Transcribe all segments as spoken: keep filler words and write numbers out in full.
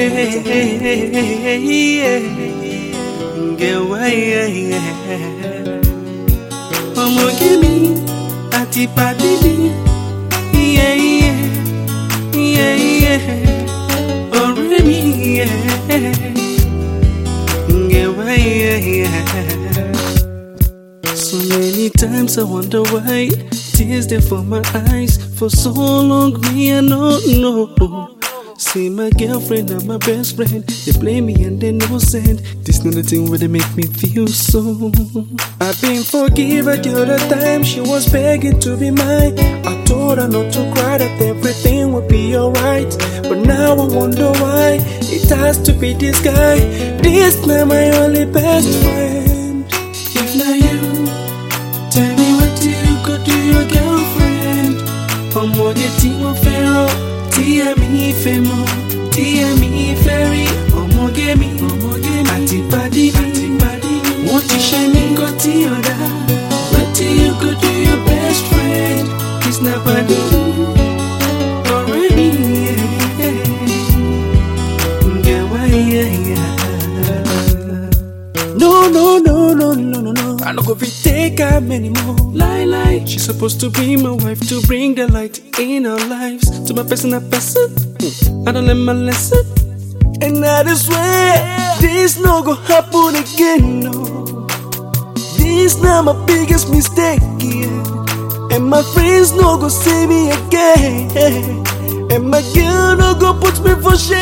Get away. Omo give me ati padidi. Yeah, yeah, yeah, yeah. Oh, Remy, yeah. Get away. So many times I wonder why tears there for my eyes. For so long me I don't know. See my girlfriend and my best friend, they blame me and they no send. This not the thing where they make me feel so. I've been forgiven the other time she was begging to be mine. I told her not to cry, that everything would be alright. But now I wonder why it has to be this guy. This now my only best friend. If not you, tell me what you could do your girlfriend. For more than Timo Pharaoh. Tia mi femo, tia mi ferry, omo gemi, omo gemi, ati badi, ati badi. Want to shine me got the other. What do you go to your best friend? It's not badi, already. Yeah, why, yeah. No, no, no, no, no, no, no. I don't go fit take her anymore. Lie, lie. She's supposed to be my wife to bring the light in our lives. To my personal person, I don't learn my lesson. And I just swear this no go happen again. No, this not my biggest mistake. Yeah. And my friends no go see me again. And my girl no go put me for shame.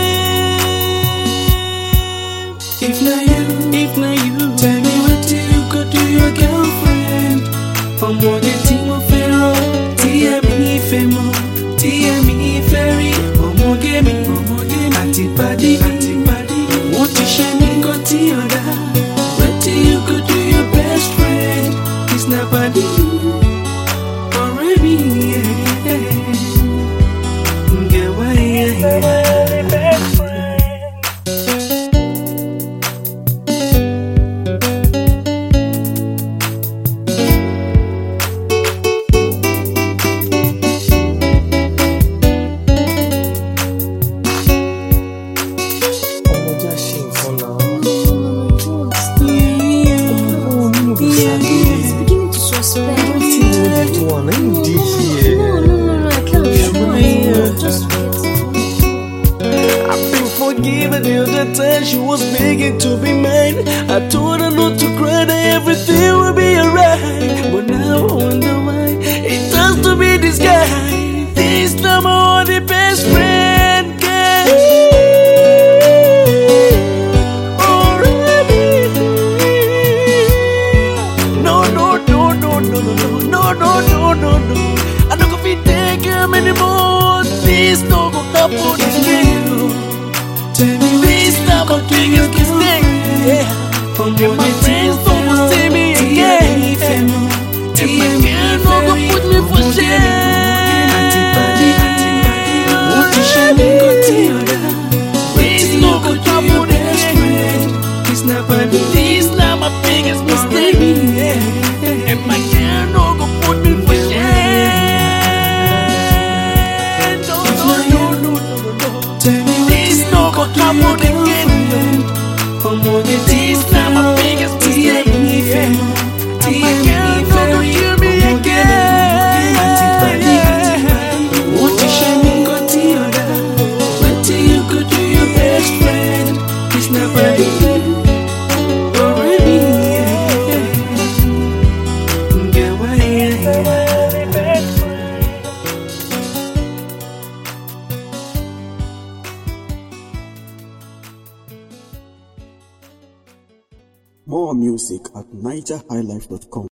If not you, if not you, tell me what you could do your girlfriend. For more than Timo Pharaoh, Tia mi femo, Tia mi ferry, omo gemi, omo gemi, ati badi, ati badi. Want to shine me got the other. What do you could do your best friend? It's not badi, already. Get away, yeah. Best friend. Forgiven the other time she was begging to be mine. I told her not to cry, that everything will be alright. But now I wonder why it has to be this guy. This time I only best friend girl. Already. No, no, no, no, no, no, no, no, no, no, no. I don't go fit take him anymore. This no go happen again. This not my biggest mistake, yeah. From and my friends don't see me again. And my girl no go put me for shame. Want to shine me got the other. This no go trouble again. This not bad. This not my biggest mistake, yeah. And my girl no go put me for shame. No, no, no, no, no, no. Tell me this no go trouble again. For more than this, now my biggest mistake. And my girl no go kill me again. Want to shine me got the other. What do you go do your best friend? It's not bad. Already, get away. More music at niger high life dot com.